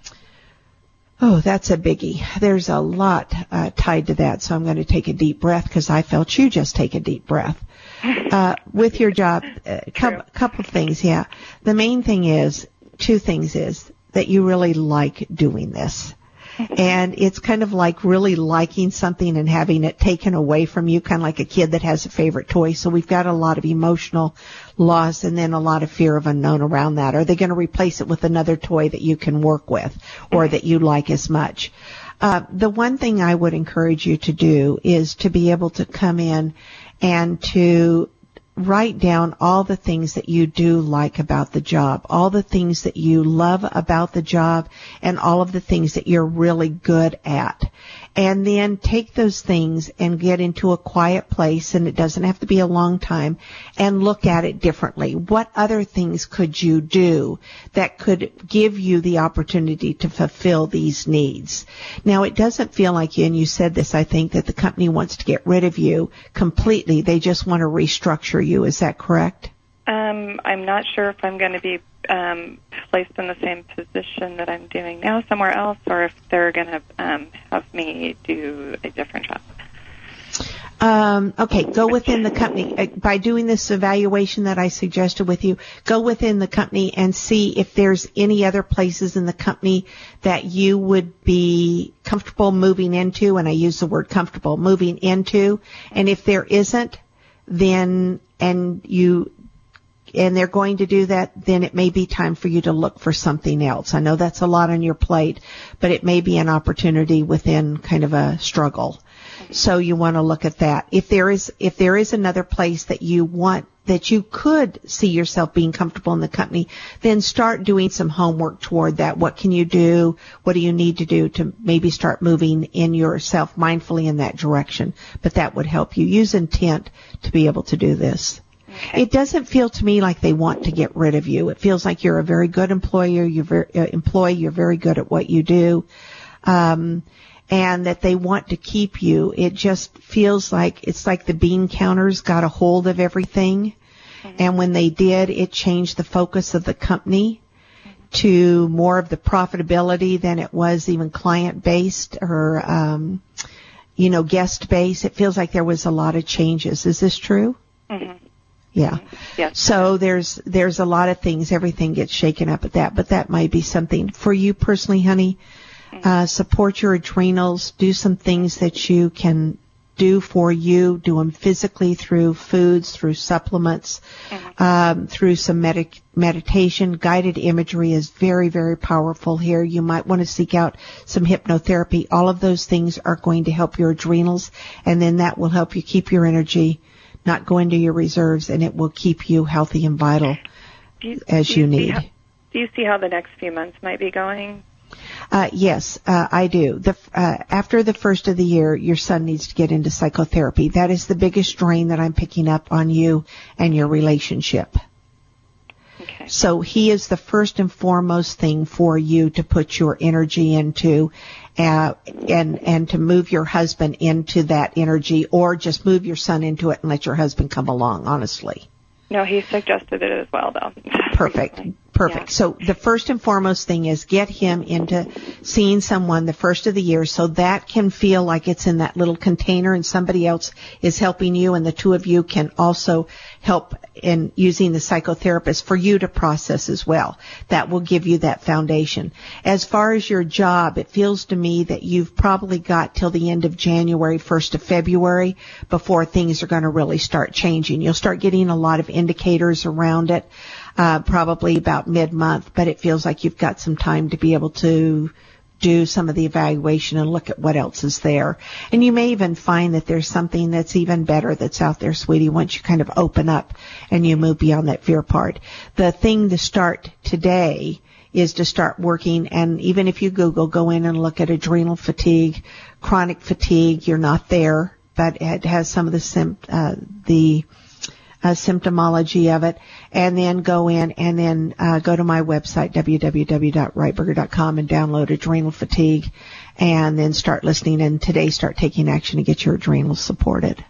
oh, that's a biggie. There's a lot uh, tied to that, so I'm going to take a deep breath because I felt you just take a deep breath. Uh, with your job, a uh, couple, couple things, yeah. The main thing is, two things is, that you really like doing this. And it's kind of like really liking something and having it taken away from you, kind of like a kid that has a favorite toy. So we've got a lot of emotional loss and then a lot of fear of unknown around that. Are they going to replace it with another toy that you can work with or that you like as much? Uh, the one thing I would encourage you to do is to be able to come in and to write down all the things that you do like about the job, all the things that you love about the job, and all of the things that you're really good at. and then take those things and get into a quiet place, and it doesn't have to be a long time, and look at it differently. What other things could you do that could give you the opportunity to fulfill these needs? Now, it doesn't feel like you, and you said this, I think, that the company wants to get rid of you completely. They just want to restructure you. Is that correct? Um, I'm not sure if I'm going to be um, placed in the same position that I'm doing now somewhere else, or if they're going to um, have me do a different job. Um, okay, go within the company. By doing this evaluation that I suggested with you, go within the company and see if there's any other places in the company that you would be comfortable moving into, and I use the word comfortable, moving into. And if there isn't, then, and you, and they're going to do that, then it may be time for you to look for something else. I know that's a lot on your plate, but it may be an opportunity within kind of a struggle. So you want to look at that. If there is, if there is another place that you want, that you could see yourself being comfortable in the company, then start doing some homework toward that. What can you do? What do you need to do to maybe start moving in yourself mindfully in that direction? But that would help you. Use intent to be able to do this. Okay. It doesn't feel to me like they want to get rid of you. It feels like you're a very good employer. You're very, uh, employee. You're very good at what you do. Um, and that they want to keep you. It just feels like it's like the bean counters got a hold of everything. Mm-hmm. And when they did, it changed the focus of the company to more of the profitability than it was even client-based or, um, you know, guest-based. It feels like there was a lot of changes. Is this true? Mm-hmm. Yeah. Yes. So there's there's a lot of things. Everything gets shaken up at that, but that might be something for you personally, honey. Uh, support your adrenals. Do some things that you can do for you. Do them physically through foods, through supplements, mm-hmm. um, through some med- meditation. Guided imagery is very, very powerful here. You might want to seek out some hypnotherapy. All of those things are going to help your adrenals, and then that will help you keep your energy, not go into your reserves, and it will keep you healthy and vital you, as you, you need. How, do you see how the next few months might be going? Uh, yes, uh, I do. The, uh, after the first of the year, your son needs to get into psychotherapy. That is the biggest drain that I'm picking up on you and your relationship. Okay. So he is the first and foremost thing for you to put your energy into, uh, and, and to move your husband into that energy, or just move your son into it and let your husband come along, honestly. No, he suggested it as well, though. Perfect. Perfect. Yeah. So the first and foremost thing is get him into seeing someone the first of the year, so that can feel like it's in that little container and somebody else is helping you, and the two of you can also help in using the psychotherapist for you to process as well. That will give you that foundation. As far as your job, it feels to me that you've probably got till the end of January, first of February, before things are going to really start changing. You'll start getting a lot of indicators around it. Uh, probably about mid-month, but it feels like you've got some time to be able to do some of the evaluation and look at what else is there. And you may even find that there's something that's even better that's out there, sweetie, once you kind of open up and you move beyond that fear part. The thing to start today is to start working, and even if you Google, go in and look at adrenal fatigue, chronic fatigue, you're not there, but it has some of the sim- uh, the Uh, symptomology of it, and then go in and then uh, go to my website, w w w dot reitberger dot com, and download Adrenal Fatigue, and then start listening, and today start taking action to get your adrenals supported.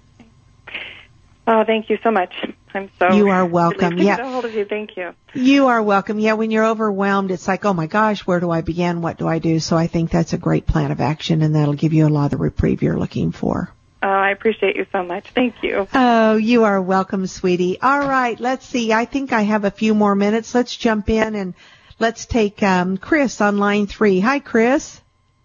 Oh, thank you so much. I'm so You are welcome. Yeah. Yeah. Get a hold of you. Thank you. You are welcome. Yeah, when you're overwhelmed, it's like, oh my gosh, where do I begin? What do I do? So I think that's a great plan of action, and that'll give you a lot of the reprieve you're looking for. Oh, I appreciate you so much. Thank you. Oh, you are welcome, sweetie. All right, let's see. I think I have a few more minutes. Let's jump in and let's take um, Chris on line three. Hi, Chris.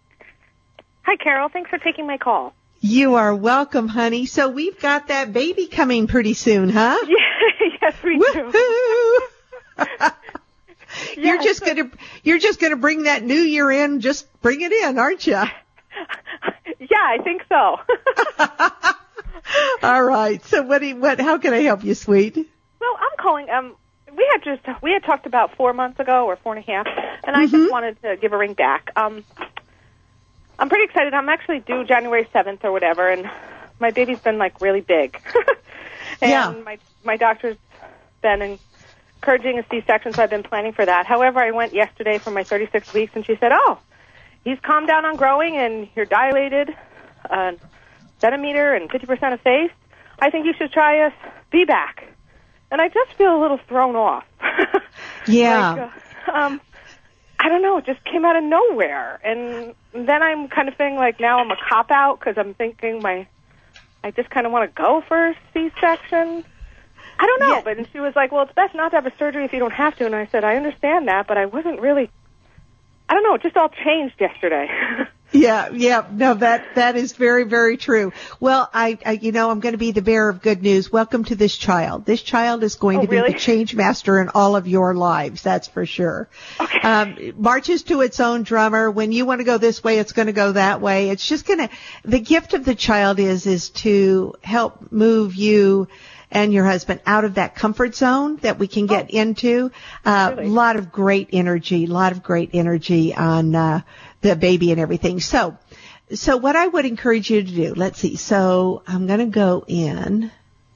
Hi, Carol. Thanks for taking my call. You are welcome, honey. So we've got that baby coming pretty soon, huh? Yeah, yes, we Woo-hoo. do. You're yes. just gonna you're just gonna bring that new year in. Just bring it in, aren't you? Yeah, I think so. All right. So what? Do you, what? How can I help you, sweet? Well, I'm calling. Um, we had just we had talked about four months ago or four and a half, and I mm-hmm. just wanted to give a ring back. Um, I'm pretty excited. I'm actually due January seventh or whatever, and my baby's been, like, really big. and yeah. my my doctor's been encouraging a C-section, so I've been planning for that. However, I went yesterday for my thirty-six weeks, and she said, oh, he's calmed down on growing, and you're dilated a centimeter and fifty percent effaced. I think you should try a V BAC. And I just feel a little thrown off. yeah. Like, uh, um, I don't know, it just came out of nowhere. And then I'm kind of feeling like now I'm a cop-out because I'm thinking my, I just kind of want to go for a C-section. I don't know, yeah. But and she was like, well, it's best not to have a surgery if you don't have to. And I said, I understand that, but I wasn't really, I don't know, it just all changed yesterday. Yeah, yeah, no, that, that is very, very true. Well, I, I, you know, I'm going to be the bearer of good news. Welcome to this child. This child is going oh, to be really? the change master in all of your lives. That's for sure. Okay. Um, marches to its own drummer. When you want to go this way, it's going to go that way. It's just going to, the gift of the child is, is to help move you and your husband out of that comfort zone that we can get oh, into. A uh, really? lot of great energy, a lot of great energy on, uh, the baby and everything. So, so what I would encourage you to do, let's see. So I'm going to go in.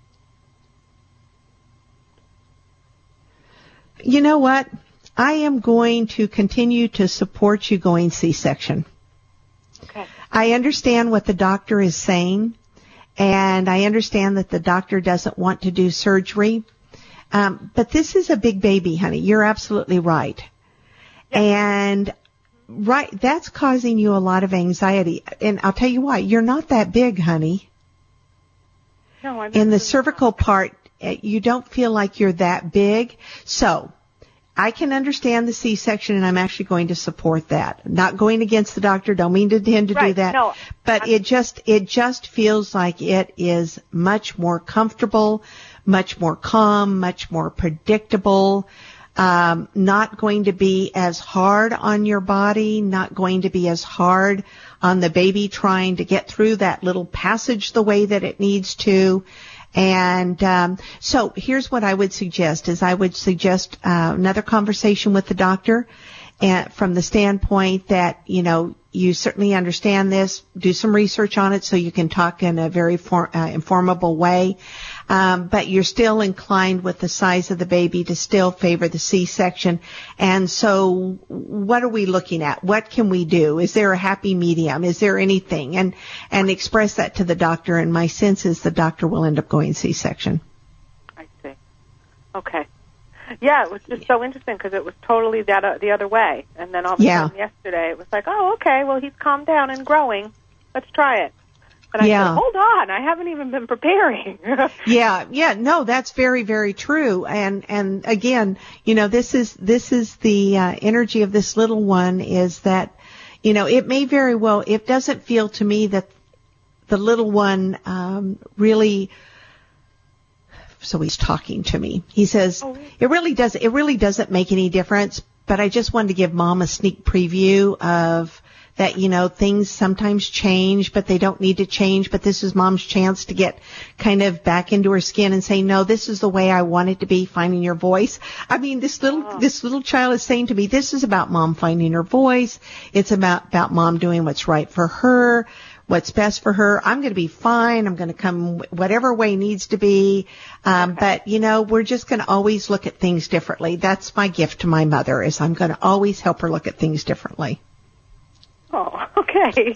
You know what? I am going to continue to support you going C-section. Okay. I understand what the doctor is saying, and I understand that the doctor doesn't want to do surgery. Um, but this is a big baby, honey. You're absolutely right. Yes. And right, that's causing you a lot of anxiety. And I'll tell you why. You're not that big, honey. No, I'm In the cervical not. part, you don't feel like you're that big. So, I can understand the C-section, and I'm actually going to support that. Not going against the doctor. Don't mean to him to right, do that. No, but I'm, it just, it just feels like it is much more comfortable, much more calm, much more predictable. Um, not going to be as hard on your body, not going to be as hard on the baby trying to get through that little passage the way that it needs to. And um, so here's what I would suggest is I would suggest uh, another conversation with the doctor and from the standpoint that, you know, you certainly understand this, do some research on it so you can talk in a very for, uh, informable way. Um, but you're still inclined with the size of the baby to still favor the C-section. And so what are we looking at? What can we do? Is there a happy medium? Is there anything? And, and express that to the doctor. And my sense is the doctor will end up going C-section. I see. Okay. Yeah, it was just so interesting because it was totally that uh, the other way. And then all of a yeah. sudden yesterday it was like, oh, okay, well, he's calmed down and growing. Let's try it. And I yeah. said, hold on, I haven't even been preparing. yeah, yeah, no, that's very, very true. And, and again, you know, this is, this is the uh, energy of this little one is that, you know, it may very well, it doesn't feel to me that the little one um, really, so he's talking to me. He says, oh, really? it really does, it really doesn't make any difference, but I just wanted to give Mom a sneak preview of that, you know, things sometimes change, but they don't need to change. But this is Mom's chance to get kind of back into her skin and say, no, this is the way I want it to be, finding your voice. I mean, this little, oh. this little child is saying to me, this is about Mom finding her voice. It's about, about Mom doing what's right for her, what's best for her. I'm going to be fine. I'm going to come whatever way needs to be. Um, okay. But, you know, we're just going to always look at things differently. That's my gift to my mother is I'm going to always help her look at things differently. Oh, okay.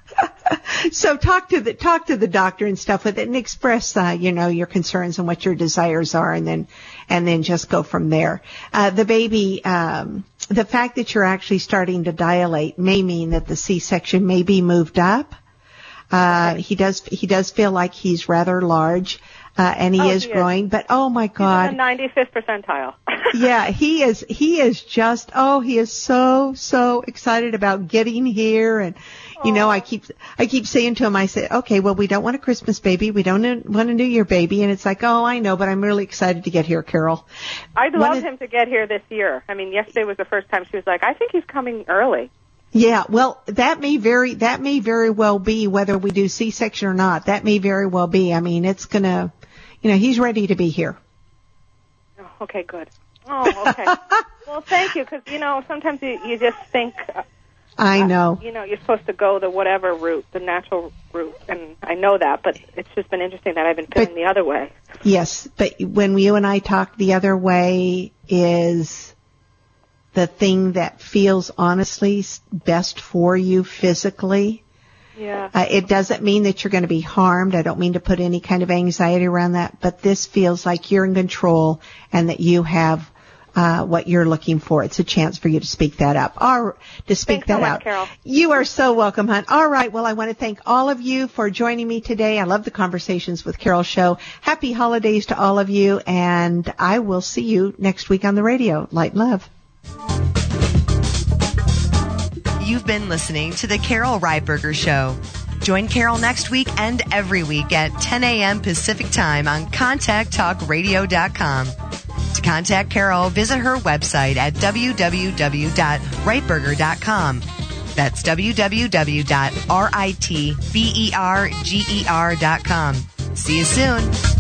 So talk to the talk to the doctor and stuff with it, and express, uh, you know, your concerns and what your desires are, and then and then just go from there. Uh, the baby, um, the fact that you're actually starting to dilate may mean that the C-section may be moved up. Uh, okay. He does he does feel like he's rather large. Uh, and he oh, is he growing, is. but oh my God. He's in the ninety-fifth percentile. Yeah, he is, he is just, oh, he is so, so excited about getting here. And, you know, I keep, I keep saying to him, I say, okay, well, we don't want a Christmas baby. We don't want a New Year baby. And it's like, oh, I know, but I'm really excited to get here, Carol. I'd love him to get here this year. I mean, yesterday was the first time she was like, I think he's coming early. Yeah, well, that may very, that may very well be whether we do C-section or not. That may very well be. I mean, it's gonna, you know, he's ready to be here. Oh, okay, good. Oh, okay. Well, thank you, because, you know, sometimes you, you just think, uh, I know. Uh, you know, you're supposed to go the whatever route, the natural route, and I know that, but it's just been interesting that I've been feeling but, the other way. Yes, but when you and I talk, the other way is the thing that feels honestly best for you physically. Yeah. Uh, it doesn't mean that you're going to be harmed. I don't mean to put any kind of anxiety around that, but this feels like you're in control and that you have uh what you're looking for. It's a chance for you to speak that up, or to speak Thanks so that much, out. Carol. You are so welcome, hon. All right. Well, I want to thank all of you for joining me today. I love the Conversations with Carol show. Happy holidays to all of you, and I will see you next week on the radio. Light and love. You've been listening to The Carol Reitberger Show. Join Carol next week and every week at ten a.m. Pacific Time on contact talk radio dot com. To contact Carol, visit her website at w w w dot reitberger dot com. That's w w w dot reitberger dot com. See you soon.